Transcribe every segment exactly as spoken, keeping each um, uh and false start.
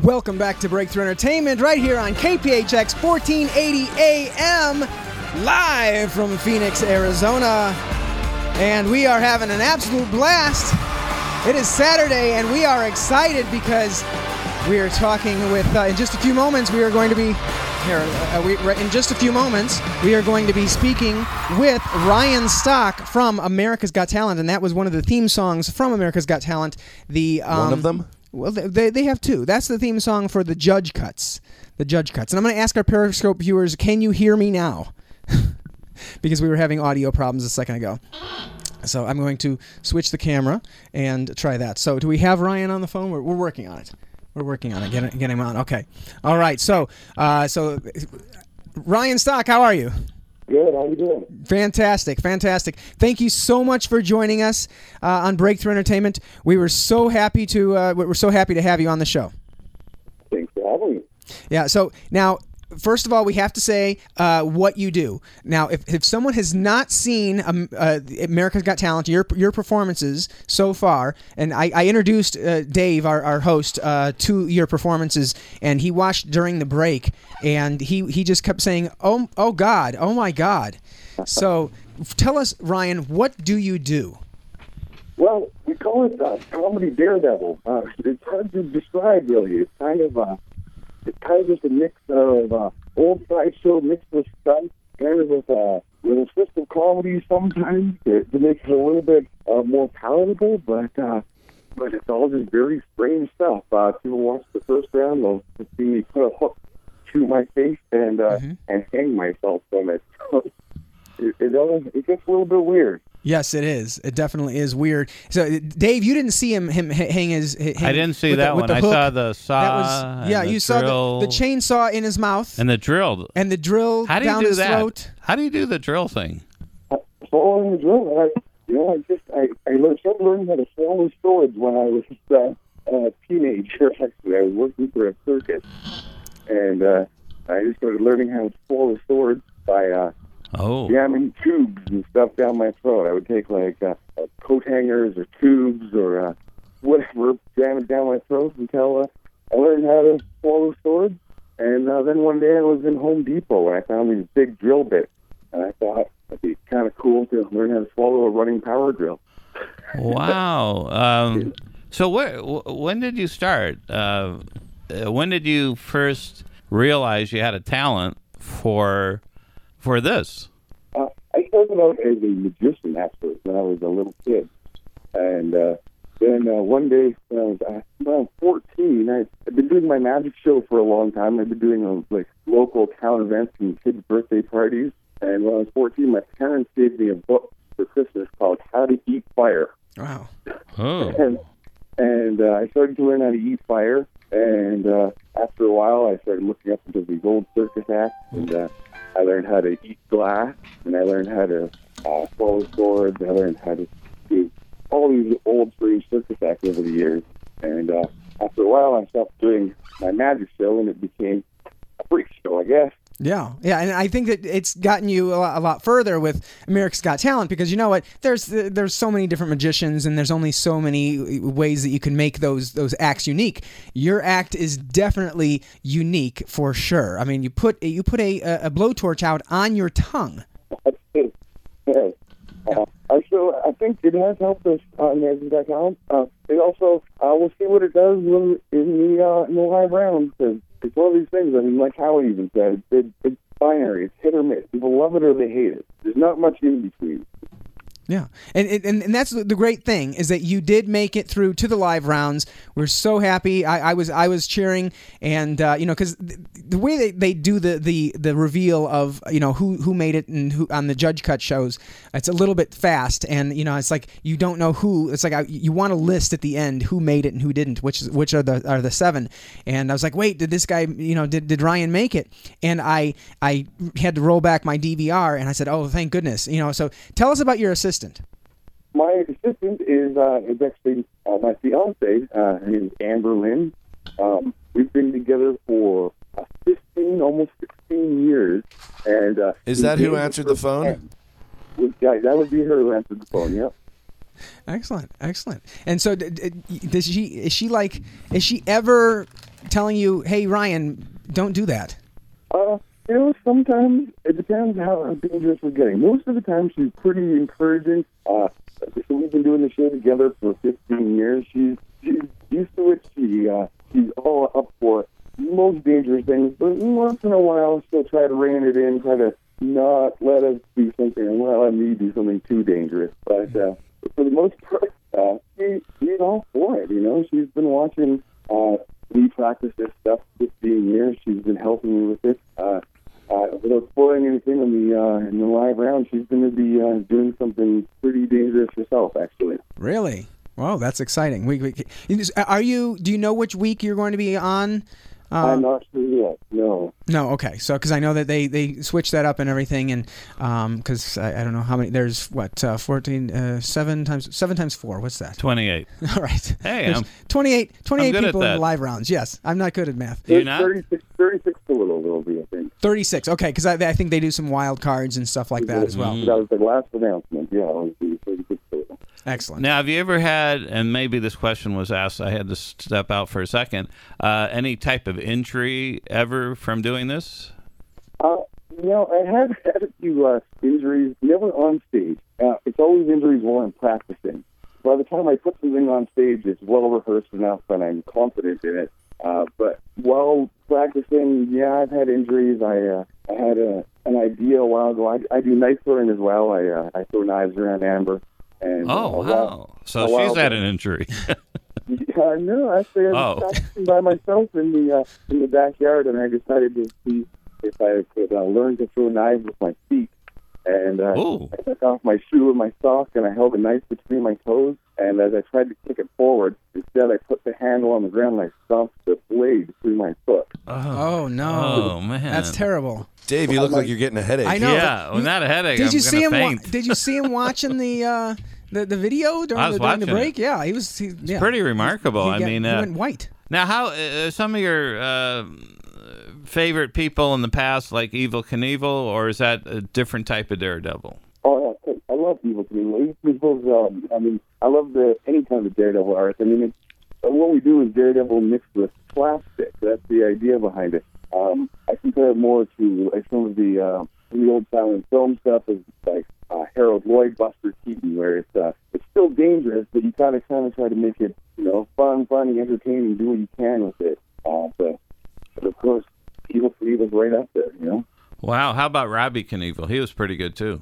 Welcome back to Breakthrough Entertainment right here on K P H X fourteen eighty A M, live from Phoenix, Arizona. And we are having an absolute blast. It is Saturday, and we are excited because we are talking with, uh, in just a few moments, we are going to be, here, uh, we, in just a few moments, we are going to be speaking with Ryan Stock from America's Got Talent, and that was one of the theme songs from America's Got Talent. The um, One of them? Well, they they have two. That's the theme song for the Judge Cuts. The Judge Cuts. And I'm going to ask our Periscope viewers, can you hear me now? Because we were having audio problems a second ago. So I'm going to switch the camera and try that. So do we have Ryan on the phone? We're, we're working on it. We're working on it. Get, get him on. Okay. All right. So, uh, so Ryan Stock, how are you? Good. How you doing? Fantastic. Fantastic. Thank you so much for joining us uh, on Breakthrough Entertainment. We were so happy to. Uh, we're so happy to have you on the show. Thanks for having me. Yeah. So now, first of all, we have to say uh, what you do. Now, if, if someone has not seen um, uh, America's Got Talent, your your performances so far, and I, I introduced uh, Dave, our, our host, uh, to your performances, and he watched during the break, and he, he just kept saying, oh, oh God, oh my God. So tell us, Ryan, what do you do? Well, we call it uh, comedy daredevil. Uh, it's hard to describe, really. It's kind of uh, it's kind of just a mix of uh, old sideshow mixed with stunt, kind of with, uh, with a twist of comedy sometimes to, to make it a little bit uh, more palatable, but uh, but it's all just very strange stuff. Uh, people watch the first round, they'll see me put a hook to my face and uh, Mm-hmm. and hang myself from it. it, it, all, it gets a little bit weird. Yes, it is. It definitely is weird. So, Dave, you didn't see him him h- hang his. Hang I didn't see with that the, with one. the I hook. saw the saw. That was and yeah. the You saw drill, the, the chainsaw in his mouth and the drill. and the drill How do you down do his that? throat. How do you do the drill thing? Uh, following the drill, I, you know, I just I I learned, started learning how to swallow swords when I was uh, a teenager. Actually, I was working for a circus, and uh, I just started learning how to swallow swords by uh, Oh, jamming tubes and stuff down my throat. I would take like uh, uh, coat hangers or tubes or uh, whatever, jam it down my throat until uh, I learned how to swallow swords. And uh, then one day I was in Home Depot and I found these big drill bits, and I thought it'd be kind of cool to learn how to swallow a running power drill. wow. Um, so where, wh- when did you start? Uh, uh, when did you first realize you had a talent for for this? Uh, I started out as a magician actually when I was a little kid, and uh, then uh, one day when I was uh, around fourteen, I, I've been doing my magic show for a long time. I've been doing uh, like local town events and kids' birthday parties. And when I was fourteen, my parents gave me a book for Christmas called How to Eat Fire. Wow. Oh, And, and uh, I started to learn how to eat fire. And uh, after a while, I started looking up into these old circus acts, and uh, I learned how to eat glass, and I learned how to uh, swallow swords. I learned how to do all these old strange circus acts over the years. And uh, after a while, I stopped doing my magic show, and it became a freak show, I guess. Yeah, yeah, and I think that it's gotten you a lot, a lot further with America's Got Talent because you know what? There's there's so many different magicians, and there's only so many ways that you can make those those acts unique. Your act is definitely unique for sure. I mean, you put you put a a blowtorch out on your tongue. That's it. Yeah. Uh, so I think it has helped us on America's Got Talent. Uh, it also, uh, we'll see what it does when in the uh, in the live round. Because it's one of these things. I mean, like Howie even said, it, it's binary. It's hit or miss. People love it or they hate it. There's not much in between. Yeah, and, and and that's the great thing is that you did make it through to the live rounds. We're so happy. I, I was I was cheering, and uh, you know, because the, the way they, they do the, the, the reveal of you know who who made it and who on the Judge Cut shows, it's a little bit fast, and you know it's like you don't know who. It's like I, you want to list at the end who made it and who didn't, which which are the are the seven. And I was like, wait, did this guy you know did, did Ryan make it? And I I had to roll back my D V R, and I said, oh, thank goodness. You know, so tell us about your assistant. My assistant is uh, is actually uh, my fiance. Uh, her name is Amber Lynn. Um, we've been together for uh, fifteen, almost sixteen years. And uh, Is that who answered the phone? Yeah, that would be her who answered the phone. Yep. Excellent, excellent. And so, d- d- does she? Is she like? Is she ever telling you, "Hey, Ryan, don't do that"? Uh, you know, sometimes it depends how dangerous we're getting. Most of the time, she's pretty encouraging. Uh, so we've been doing the show together for fifteen years. She's she's used to it. She uh, she's all up for most dangerous things, but once in a while, she'll try to rein it in, try to not let us do something, well, let me do something too dangerous. But uh, for the most part, uh, she, she's all for it, you know. She's been watching uh, me practice this stuff for fifteen years. She's been helping me with it. Uh, uh, without spoiling anything in the, uh, in the live round, she's going to be uh, doing something pretty dangerous herself, actually. Really? Wow, that's exciting. We, we, are you? Do you know which week you're going to be on? Uh, I'm not sure yet, no. No, okay. So, because I know that they, they switched that up and everything, and because um, I, I don't know how many. There's what uh, fourteen, uh, seven times seven times four. What's that? twenty-eight. All right. Hey, There's I'm twenty-eight, twenty-eight I'm good at people in that. the live rounds. Yes, I'm not good at math. You're not? thirty-six, thirty-six total will be, I think. thirty-six. Okay, because I, I think they do some wild cards and stuff like that as well. That was the last announcement, yeah. It was the thirty-six total. Excellent. Now, have you ever had, and maybe this question was asked, I had to step out for a second, uh, any type of injury ever from doing this? Uh, you know, I have had a few uh, injuries, never on stage. Uh, it's always injuries while I'm practicing. By the time I put something on stage, it's well rehearsed enough and I'm confident in it. Uh, but while practicing, yeah, I've had injuries. I uh, I had a, an idea a while ago. I, I do knife throwing as well. I uh, I throw knives around Amber. And, Oh, uh, a wow. while- So a while she's had ago- an injury. Yeah, no, actually, I was Oh. practicing by myself in the uh, in the backyard, and I decided to see if I could uh, learn to throw knives with my feet. And uh, Ooh. I took off my shoe and my sock, and I held a knife between my toes. And as I tried to kick it forward, instead I put the handle on the ground and I stomped the blade through my foot. Oh no. Oh, man. That's terrible. Dave, you look like you're getting a headache. I know. Yeah, but well, not a headache. Did I'm you see gonna him? Wa- faint. did you see him watching the uh, the the video during I was the during the watching break? it. Yeah, he was. He, yeah. Pretty remarkable. He I got- mean, he uh, went white. now, how uh, some of your uh, favorite people in the past, like Evel Knievel, or is that a different type of Daredevil? Oh, yeah, I love Evil Knievel. Evil's, um, I mean, I love the any kind of Daredevil art. I mean, it's, uh, what we do is Daredevil mixed with slapstick. That's the idea behind it. Um, I compare it more to like some of the uh, the old silent film stuff, is like uh, Harold Lloyd, Buster Keaton, where it's uh, it's still dangerous, but you kind of kind of try to make it, you know, fun, funny, entertaining, do what you can with it. Uh, but, but of course, Evil Knievel's right up there, you know. Wow, how about Robbie Knievel? He was pretty good too.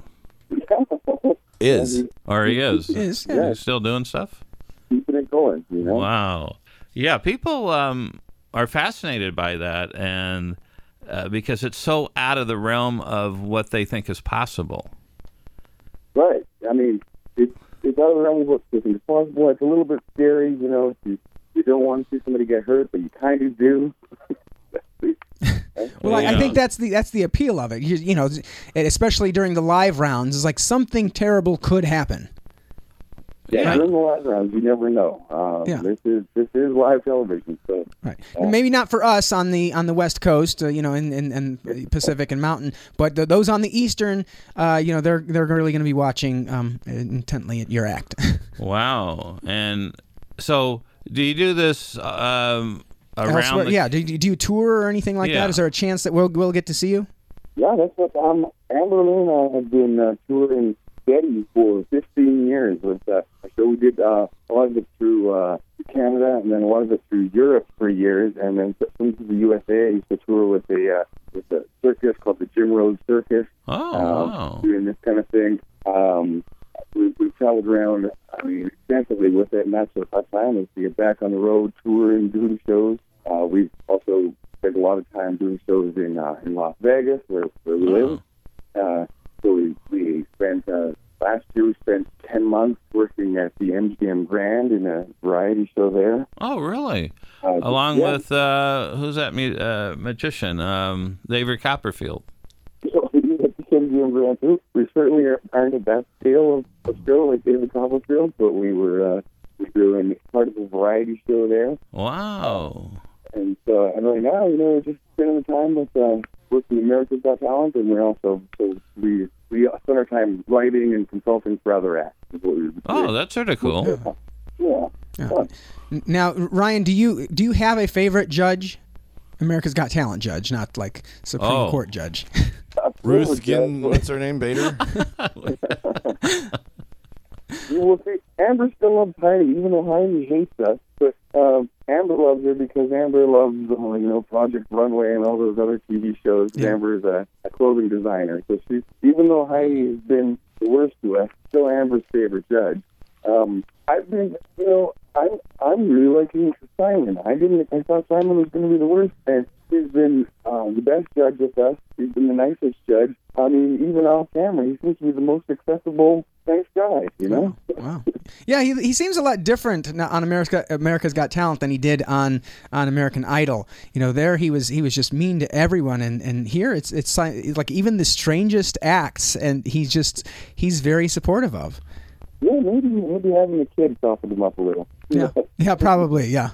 Is. Or he is. Is, yeah. He's still doing stuff? Keeping it going, you know. Wow. Yeah, people um, are fascinated by that, and uh, because it's so out of the realm of what they think is possible. Right. I mean, it's it's out of the realm of what's possible. It's a little bit scary, you know. You, you don't want to see somebody get hurt, but you kind of do. Well, I, I Yeah. think that's the that's the appeal of it. You, you know, and especially during the live rounds, it's like something terrible could happen. Yeah, Yeah. during the live rounds, you never know. Um, Yeah. This is this is live television, so Right. Maybe not for us on the on the West Coast, uh, you know, in, in, in Pacific and Mountain, but th- those on the Eastern, uh, you know, they're they're really going to be watching um, intently at your act. Wow. And so, do you do this um, around Elsewhere, the... yeah. Do you, do you tour or anything like Yeah. that? Is there a chance that we'll we'll get to see you? yeah, that's what um, Amber and I have been uh, touring steady for fifteen years. With uh, so we did uh, a lot of it through uh, Canada, and then a lot of it through Europe for years, and then some to the U S A. I used to tour with a uh, with a circus called the Jim Rose Circus. Oh, um, wow. doing this kind of thing. Um, we, we've traveled around, I mean, extensively with it, and that's what our plan is, to get back on the road, touring, doing shows. Uh, we've also spent a lot of time doing shows in uh, in Las Vegas, where, where we live. Uh, so we, we spent, uh, last year we spent ten months working at the M G M Grand in a variety show there. Oh, really? Uh, Along yeah. with, uh, who's that mu- uh, magician? Um, David Copperfield. So we did at the M G M Grand too. We certainly aren't at that scale of, of show like David Copperfield, but we were uh, we were doing part of a variety show there. Wow. And so, and right now, you know, we're just spending the time with uh, working America's Got Talent, and we're also so we we spend our time writing and consulting for other acts. is what we would Oh, say. that's sort of cool. Yeah. Yeah. N- Now, Ryan, do you do you have a favorite judge? America's Got Talent judge, not like Supreme Oh. Court judge. Ruth Ginn, what's her name? Bader? Well, see, Amber still loves Heidi, even though Heidi hates us. But uh, Amber loves her because Amber loves, uh, you know, Project Runway and all those other T V shows. Yeah. Amber is a, a clothing designer, so she, even though Heidi has been the worst to us, still Amber's favorite judge. Um, I've been, you know, I'm I'm really liking Simon. I didn't, I thought Simon was going to be the worst, and he's been uh, the best judge with us. He's been the nicest judge. I mean, even off camera, he seems to be the most accessible, nice guy. You know? Wow. Yeah, he, he seems a lot different now on America America's Got Talent than he did on, on American Idol. You know, there he was he was just mean to everyone, and, and here it's it's like even the strangest acts, and he's just he's very supportive of. Yeah, maybe maybe having a kid softened him up a little. Yeah, yeah, probably, yeah,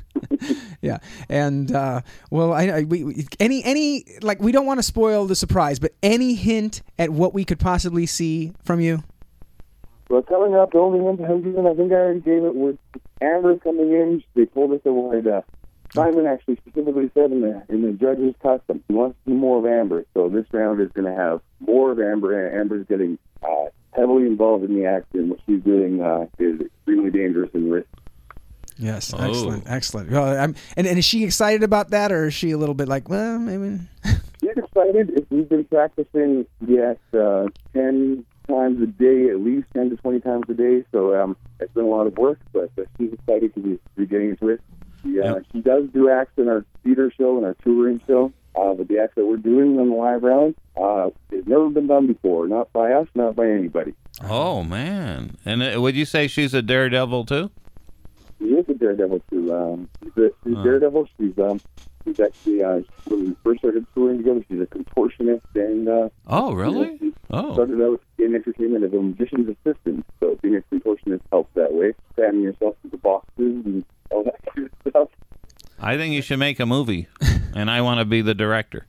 yeah. And uh, well, I, I we, we any any like we don't want to spoil the surprise, but any hint at what we could possibly see from you? Well, coming up, the only hint I'm giving, I think I already gave it, was Amber coming in. They told us that would, uh, Simon actually specifically said in the in the judge's custom, he wants to see more of Amber. So this round is going to have more of Amber. And Amber's getting uh, heavily involved in the act, and what she's doing uh, is extremely dangerous and risky. Yes, Oh. excellent, excellent. Well, I'm, and and is she excited about that, or is she a little bit like, well, maybe? She's excited. If we've been practicing the act uh, ten times a day, at least ten to twenty times a day. So um, it's been a lot of work, but uh, she's excited to be, be getting into it. She, uh, Yep. she does do acts in our theater show and our touring show, uh, but the acts that we're doing on the live round uh, has never been done before, not by us, not by anybody. Oh, man. And uh, would you say she's a daredevil, too? She is a daredevil too. Um, she's a, she's Huh. daredevil. She's um, she's actually uh, when we first started touring together, she's a contortionist, and uh, Oh, really? she Oh. started out in entertainment as a magician's assistant. So being a contortionist helps that way, cramming yourself into boxes and all that kind of stuff. I think you should make a movie, and I want to be the director.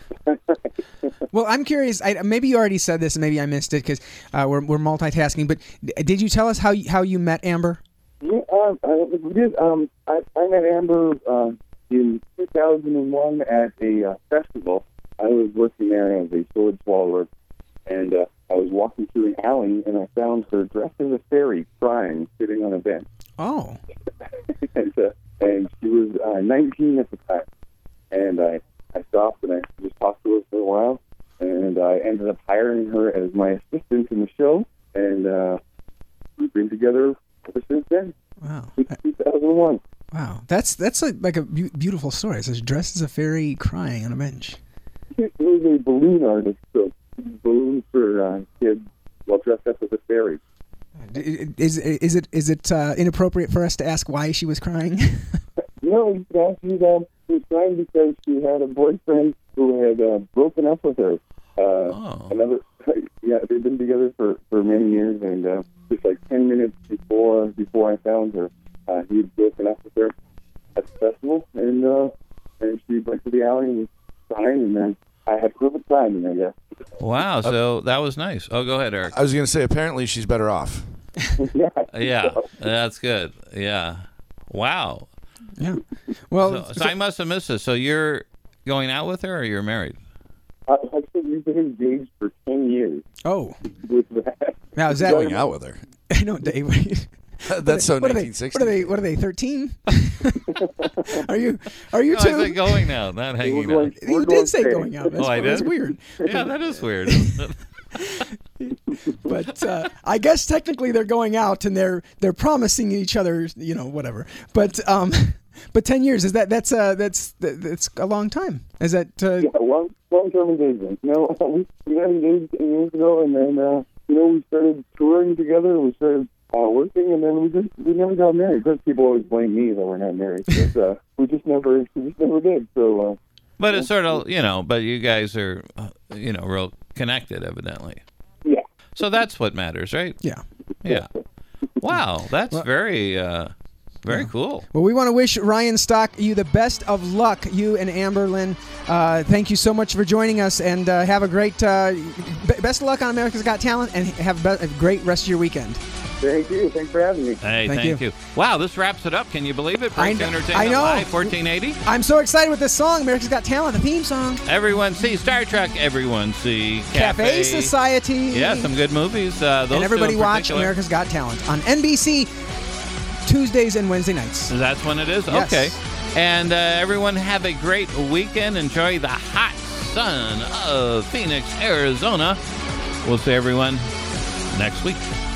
Well, I'm curious. I, maybe you already said this, and maybe I missed it because uh, we're we're multitasking. But d- did you tell us how you, how you met Amber? Yeah, um, I, we did. Um, I, I met Amber uh, in two thousand one at a uh, festival. I was working there as a sword swallower, and uh, I was walking through an alley, and I found her dressed as a fairy, crying, sitting on a bench. Oh, and, uh, and she was uh, nineteen at the time. And I, I stopped and I just talked to her for a while, and I ended up hiring her as my assistant in the show, and uh, we've been together ever since then, wow, since two thousand one. wow. That's that's a, like a bu- beautiful story. So she's dressed as a fairy, crying on a bench. She was a balloon artist, so balloons for uh, kids while dressed up as a fairy. D- Is is it is it uh, inappropriate for us to ask why she was crying? No, you can ask me that. She was crying because she had a boyfriend who had uh, broken up with her. Uh, Oh. Another, yeah, they've been together for, for many years, and uh, just like ten minutes before before I found her, uh, he had broken up with her at the festival, and uh, and she went to the alley and was crying, and then I had perfect timing, I guess. Wow, so that was nice. Oh, go ahead, Eric. I was going to say, apparently she's better off. Yeah, Yeah, that's good. Yeah. Wow. Yeah. Well, So, so I must have missed this. So you're going out with her, or you're married? I, actually, we've been engaged for ten years. oh, With that. now is that Going out with her. I know, Dave. That's so what are they? nineteen sixty. What are they? What are they? Thirteen? are you? Are you No, I two? said going out, not hanging We're out. going- we're You going did say steady. going out. That's, Oh, I that's did? weird. Yeah, that is weird. But uh, I guess technically they're going out and they're they're promising each other, you know, whatever. But um, but ten years is that that's uh that's that's a long time. Is that uh, Yeah, long, long-term engagement. You know, we, we got engaged ten years ago, and then, uh, you know, we started touring together, we started uh, working, and then we just, we never got married. Because people always blame me that we're not married. But uh, we just never, we just never did. So, uh, But it's sort of, you know, but you guys are, uh, you know, real connected, evidently. yeah. So that's what matters, right? yeah? Yeah. Wow, that's very, uh, very cool. Well, we want to wish Ryan Stock you the best of luck, you and Amberlyn. Uh, thank you so much for joining us, and uh, have a great, uh, b- best of luck on America's Got Talent, and have be- a great rest of your weekend. Thank you. Thanks for having me. Hey, Thank thank, you. you. Wow, this wraps it up. Can you believe it? I Breaks know- Entertainment I know. Live, fourteen eighty. I'm so excited with this song. America's Got Talent, the theme song. Everyone see Star Trek. Everyone see Cafe, Cafe, Society. Yeah, some good movies. Uh, those And everybody two in watch particular. America's Got Talent on N B C Tuesdays and Wednesday nights. That's when it is? Yes. Okay. And uh, everyone have a great weekend. Enjoy the hot sun of Phoenix, Arizona. We'll see everyone next week.